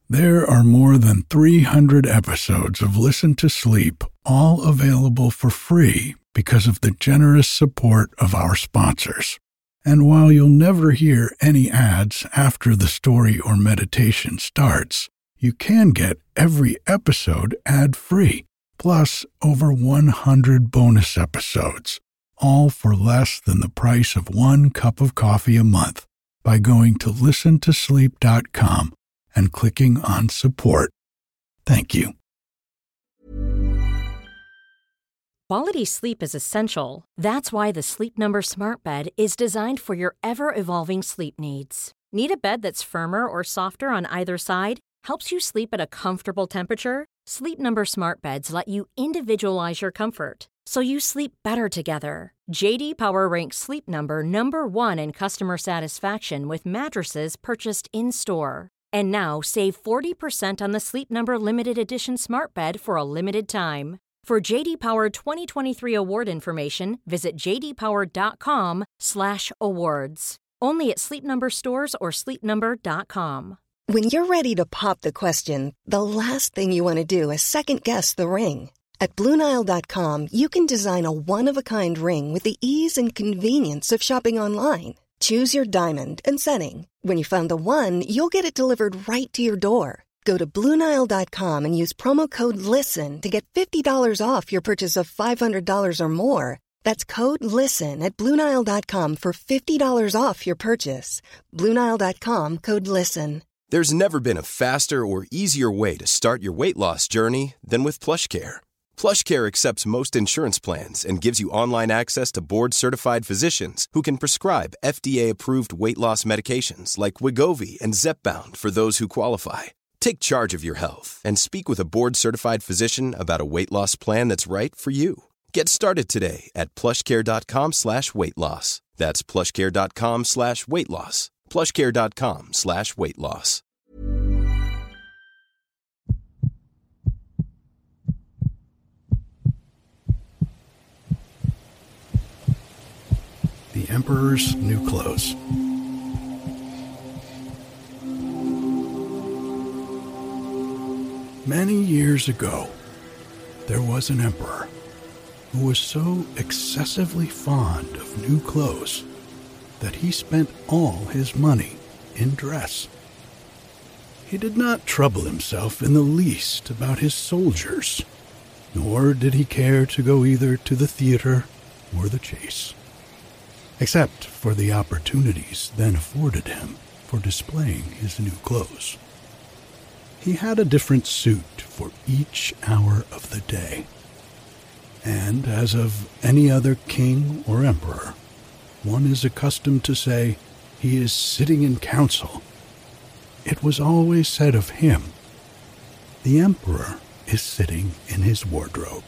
There are more than 300 episodes of Listen to Sleep, all available for free because of the generous support of our sponsors. And while you'll never hear any ads after the story or meditation starts, you can get every episode ad-free, plus over 100 bonus episodes, all for less than the price of one cup of coffee a month by going to listentosleep.com and clicking on support. Thank you. Quality sleep is essential. That's why the Sleep Number Smart Bed is designed for your ever-evolving sleep needs. Need a bed that's firmer or softer on either side? Helps you sleep at a comfortable temperature? Sleep Number Smart Beds let you individualize your comfort, so you sleep better together. J.D. Power ranks Sleep Number number 1 in customer satisfaction with mattresses purchased in-store. And now, save 40% on the Sleep Number Limited Edition Smart Bed for a limited time. For J.D. Power 2023 award information, visit jdpower.com/awards. Only at Sleep Number stores or sleepnumber.com. When you're ready to pop the question, the last thing you want to do is second-guess the ring. At BlueNile.com, you can design a one-of-a-kind ring with the ease and convenience of shopping online. Choose your diamond and setting. When you find the one, you'll get it delivered right to your door. Go to BlueNile.com and use promo code LISTEN to get $50 off your purchase of $500 or more. That's code LISTEN at BlueNile.com for $50 off your purchase. BlueNile.com, code LISTEN. There's never been a faster or easier way to start your weight loss journey than with PlushCare. PlushCare accepts most insurance plans and gives you online access to board-certified physicians who can prescribe FDA-approved weight loss medications like Wegovy and Zepbound for those who qualify. Take charge of your health and speak with a board-certified physician about a weight loss plan that's right for you. Get started today at plushcare.com/weight loss. That's plushcare.com/weight loss. plushcare.com/weight loss. The Emperor's New Clothes. Many years ago, there was an emperor who was so excessively fond of new clothes that he spent all his money in dress. He did not trouble himself in the least about his soldiers, nor did he care to go either to the theater or the chase, except for the opportunities then afforded him for displaying his new clothes. He had a different suit for each hour of the day, and as of any other king or emperor, one is accustomed to say he is sitting in council. It was always said of him, the emperor is sitting in his wardrobe.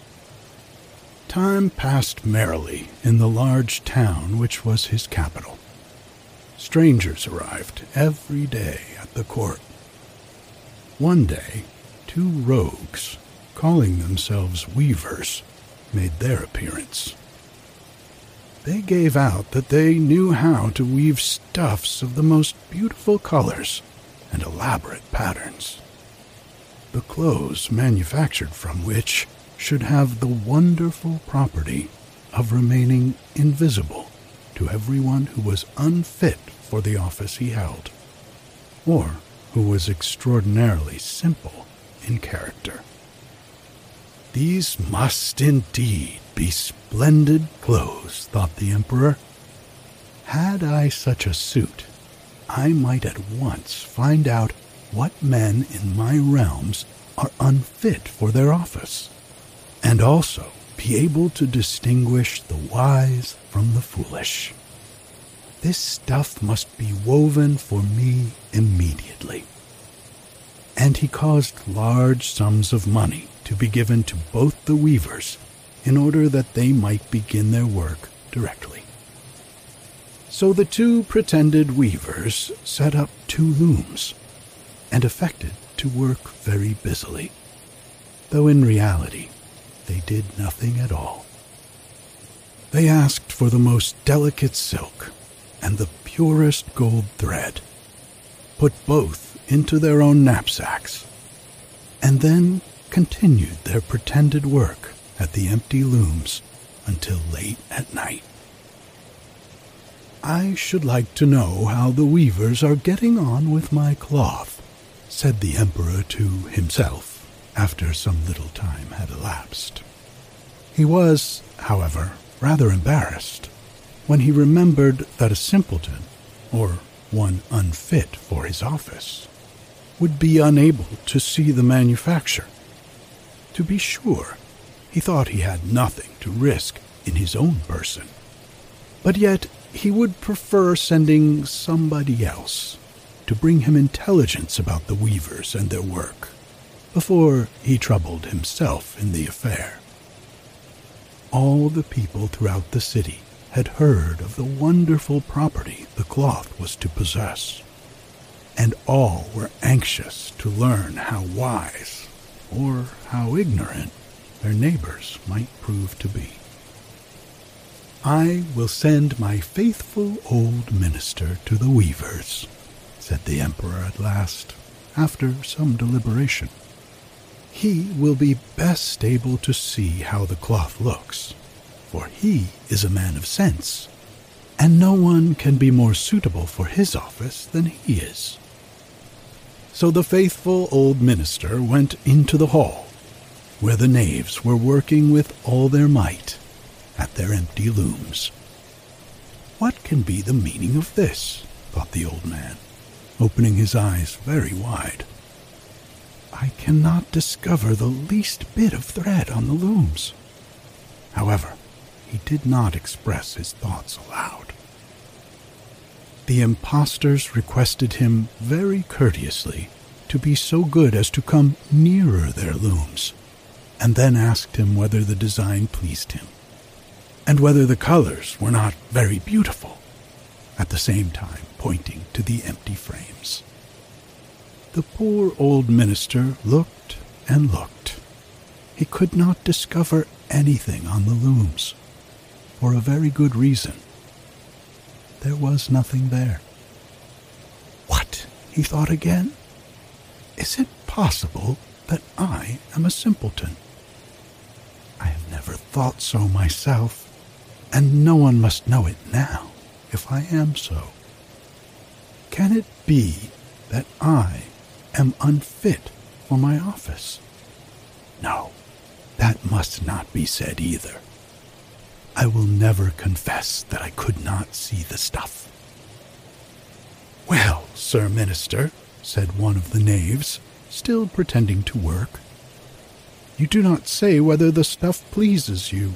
Time passed merrily in the large town which was his capital. Strangers arrived every day at the court. One day, 2 rogues, calling themselves weavers, made their appearance. They gave out that they knew how to weave stuffs of the most beautiful colors and elaborate patterns, the clothes manufactured from which should have the wonderful property of remaining invisible to everyone who was unfit for the office he held, or who was extraordinarily simple in character. These must indeed be splendid clothes, thought the emperor. Had I such a suit, I might at once find out what men in my realms are unfit for their office, and also be able to distinguish the wise from the foolish. This stuff must be woven for me immediately. And he caused large sums of money to be given to both the weavers in order that they might begin their work directly. So the 2 pretended weavers set up 2 looms and affected to work very busily, though in reality they did nothing at all. They asked for the most delicate silk and the purest gold thread, put both into their own knapsacks, and then continued their pretended work at the empty looms until late at night. "I should like to know how the weavers are getting on with my cloth," said the emperor to himself after some little time had elapsed. He was, however, rather embarrassed when he remembered that a simpleton, or one unfit for his office, would be unable to see the manufacture. To be sure, he thought he had nothing to risk in his own person, but yet he would prefer sending somebody else to bring him intelligence about the weavers and their work before he troubled himself in the affair. All the people throughout the city had heard of the wonderful property the cloth was to possess, and all were anxious to learn how wise or how ignorant their neighbors might prove to be. "I will send my faithful old minister to the weavers," said the emperor at last, after some deliberation. "He will be best able to see how the cloth looks, for he is a man of sense, and no one can be more suitable for his office than he is." So the faithful old minister went into the hall, where the knaves were working with all their might at their empty looms. "What can be the meaning of this?" thought the old man, opening his eyes very wide. "I cannot discover the least bit of thread on the looms." However, he did not express his thoughts aloud. The impostors requested him very courteously to be so good as to come nearer their looms, and then asked him whether the design pleased him, and whether the colors were not very beautiful, at the same time pointing to the empty frames. The poor old minister looked and looked. He could not discover anything on the looms, for a very good reason. There was nothing there. "What?" he thought again. "Is it possible that I am a simpleton? I have never thought so myself, and no one must know it now if I am so. Can it be that I am unfit for my office? No, that must not be said either. I will never confess that I could not see the stuff." "Well, Sir Minister," said one of the knaves, still pretending to work, "you do not say whether the stuff pleases you."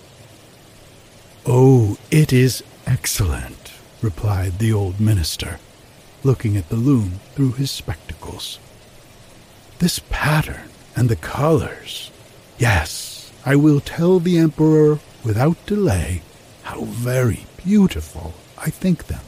"Oh, it is excellent," replied the old minister, looking at the loom through his spectacles. "This pattern and the colors. Yes, I will tell the emperor without delay how very beautiful I think them."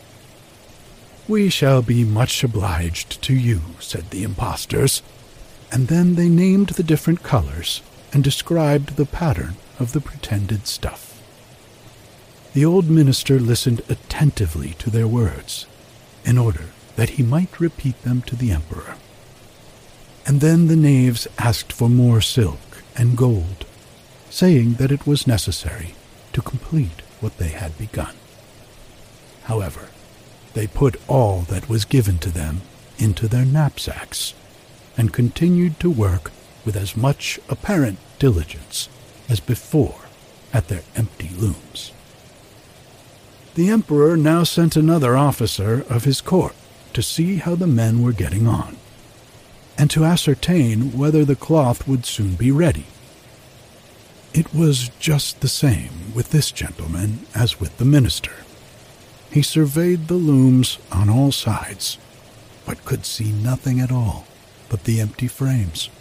"We shall be much obliged to you," said the impostors, and then they named the different colors and described the pattern of the pretended stuff. The old minister listened attentively to their words, in order that he might repeat them to the emperor. And then the knaves asked for more silk and gold, saying that it was necessary to complete what they had begun. However, they put all that was given to them into their knapsacks, and continued to work with as much apparent diligence as before at their empty looms. The emperor now sent another officer of his court to see how the men were getting on, and to ascertain whether the cloth would soon be ready. It was just the same with this gentleman as with the minister. He surveyed the looms on all sides, but could see nothing at all but the empty frames.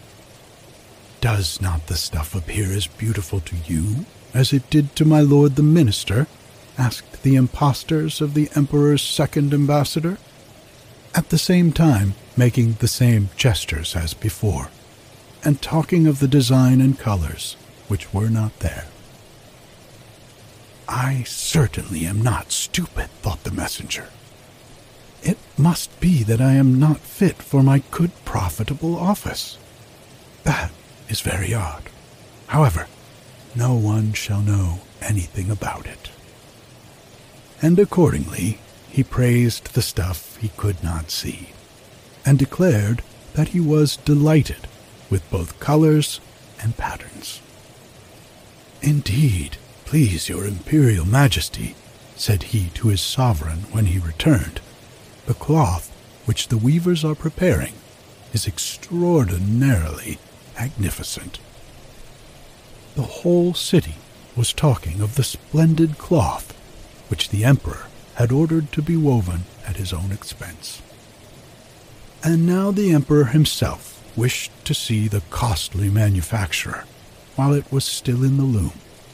"Does not the stuff appear as beautiful to you as it did to my lord the minister?" asked the impostors of the emperor's second ambassador, at the same time making the same gestures as before, and talking of the design and colors which were not there. "I certainly am not stupid," thought the messenger. It must be that I am not fit for my good profitable office. That is very odd. However, no one shall know anything about it." And accordingly, he praised the stuff he could not see, and declared that he was delighted with both colors and patterns. "Indeed, please your Imperial Majesty," said he to his sovereign when he returned, "the cloth which the weavers are preparing is extraordinarily magnificent." The whole city was talking of the splendid cloth which the emperor had ordered to be woven at his own expense. And now the emperor himself wished to see the costly manufacturer while it was still in the loom.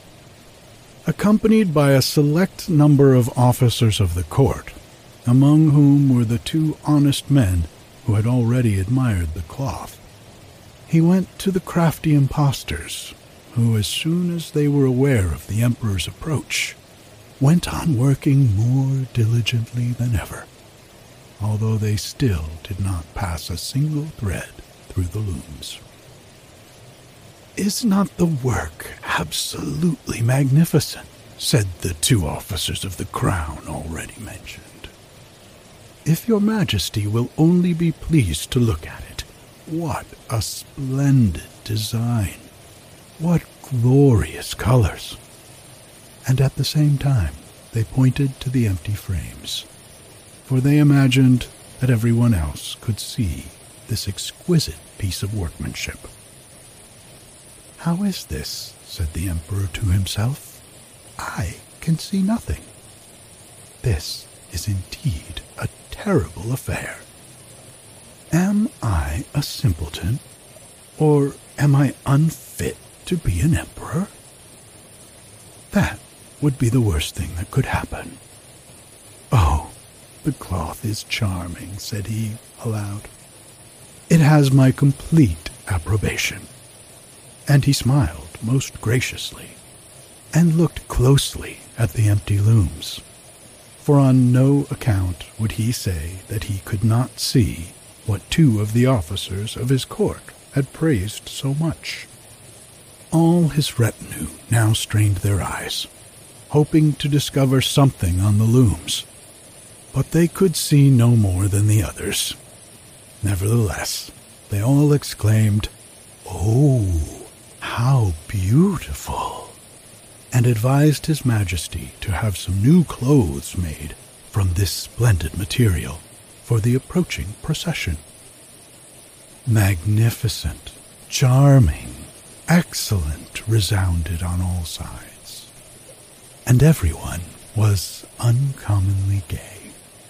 Accompanied by a select number of officers of the court, among whom were the two honest men who had already admired the cloth, he went to the crafty impostors, who, as soon as they were aware of the emperor's approach, went on working more diligently than ever, although they still did not pass a single thread through the looms. "Is not the work absolutely magnificent?" said the two officers of the crown already mentioned. "If your Majesty will only be pleased to look at it, what a splendid design! What glorious colors!" And at the same time they pointed to the empty frames, for they imagined that everyone else could see this exquisite piece of workmanship. "How is this?" said the emperor to himself. "I can see nothing. This is indeed a terrible affair. Am I a simpleton, or am I unfit to be an emperor? That would be the worst thing that could happen. Oh, the cloth is charming," said he aloud. "It has my complete approbation." And he smiled most graciously, and looked closely at the empty looms, for on no account would he say that he could not see what two of the officers of his court had praised so much. All his retinue now strained their eyes, hoping to discover something on the looms, but they could see no more than the others. Nevertheless, they all exclaimed, "Oh, how beautiful!" and advised His Majesty to have some new clothes made from this splendid material for the approaching procession. "Magnificent, charming, excellent," resounded on all sides, and everyone was uncommonly gay.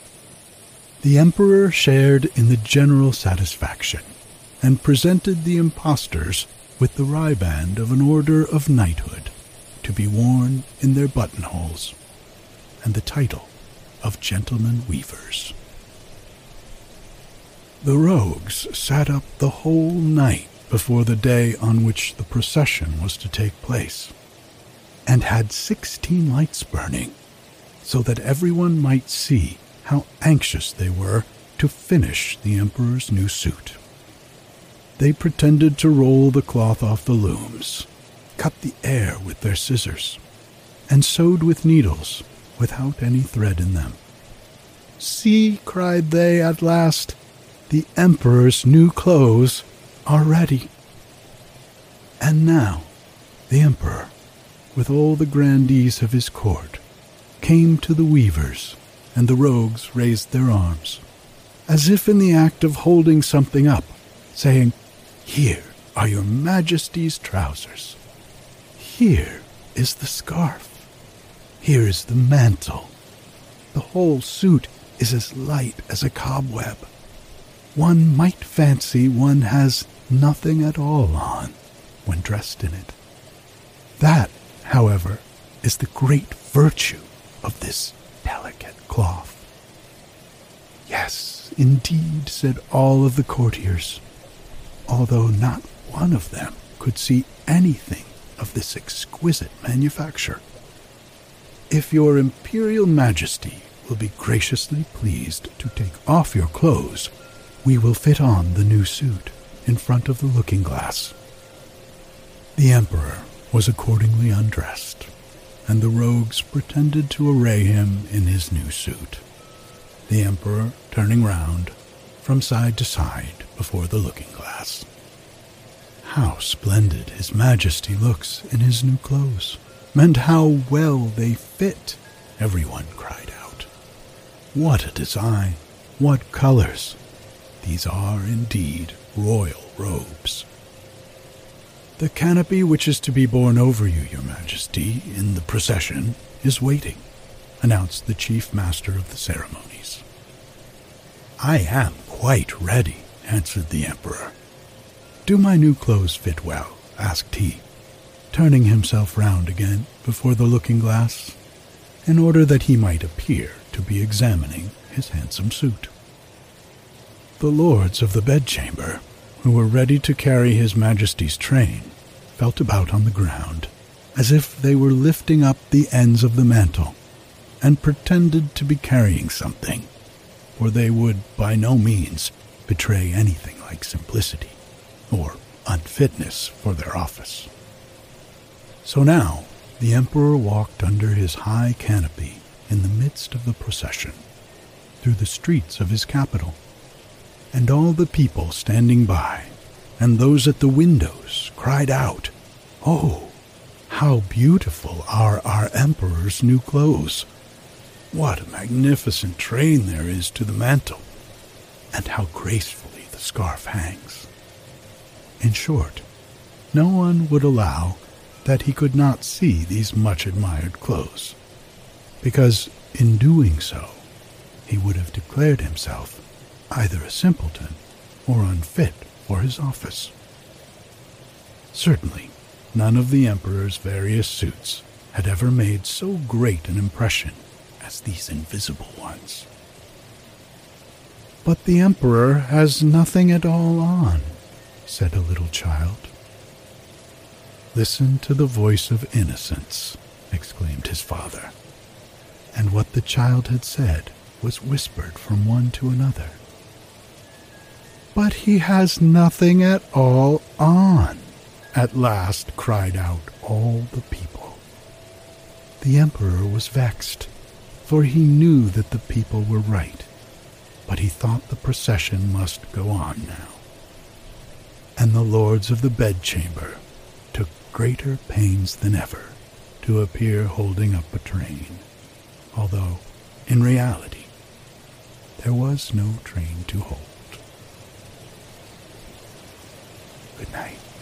The emperor shared in the general satisfaction, and presented the impostors with the riband of an order of knighthood, to be worn in their buttonholes, and the title of gentlemen weavers. The rogues sat up the whole night before the day on which the procession was to take place, and had 16 lights burning, so that everyone might see how anxious they were to finish the emperor's new suit. They pretended to roll the cloth off the looms, cut the air with their scissors, and sewed with needles without any thread in them. "See," cried they at last, "the emperor's new clothes are ready." And now the emperor, with all the grandees of his court, came to the weavers, and the rogues raised their arms, as if in the act of holding something up, saying, "Here are your Majesty's trousers. Here is the scarf. Here is the mantle. The whole suit is as light as a cobweb. One might fancy one has nothing at all on when dressed in it. That, however, is the great virtue of this delicate cloth." "Yes, indeed," said all of the courtiers, although not one of them could see anything of this exquisite manufacture. "If your Imperial Majesty will be graciously pleased to take off your clothes, we will fit on the new suit in front of the looking-glass." The emperor was accordingly undressed, and the rogues pretended to array him in his new suit, the emperor turning round from side to side before the looking-glass. "How splendid His Majesty looks in his new clothes, and how well they fit!" everyone cried out. "What a design! What colors! These are indeed royal robes." "The canopy which is to be borne over you, Your Majesty, in the procession, is waiting," announced the chief master of the ceremonies. "I am quite ready," answered the emperor. "Do my new clothes fit well?" asked he, turning himself round again before the looking-glass, in order that he might appear to be examining his handsome suit. The lords of the bedchamber, who were ready to carry His Majesty's train, felt about on the ground, as if they were lifting up the ends of the mantle, and pretended to be carrying something, for they would by no means betray anything like simplicity or unfitness for their office. So now the emperor walked under his high canopy in the midst of the procession, through the streets of his capital, and all the people standing by, and those at the windows, cried out, "Oh, how beautiful are our emperor's new clothes! What a magnificent train there is to the mantle, and how gracefully the scarf hangs!" In short, no one would allow that he could not see these much-admired clothes, because in doing so he would have declared himself either a simpleton or unfit for his office. Certainly, none of the emperor's various suits had ever made so great an impression as these invisible ones. "But the emperor has nothing at all on," said a little child. "Listen to the voice of innocence," exclaimed his father. And what the child had said was whispered from one to another. "But he has nothing at all on," at last cried out all the people. The emperor was vexed, for he knew that the people were right, but he thought the procession must go on now. And the lords of the bedchamber took greater pains than ever to appear holding up a train, although, in reality, there was no train to hold. Good night.